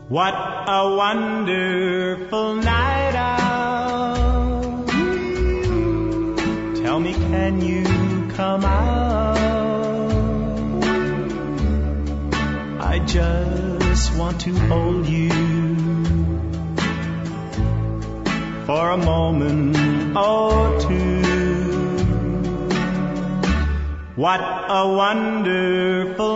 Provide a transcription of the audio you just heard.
What a wonderful night out. Tell me, can you come out? I just want to hold you for a moment or two. What a wonderful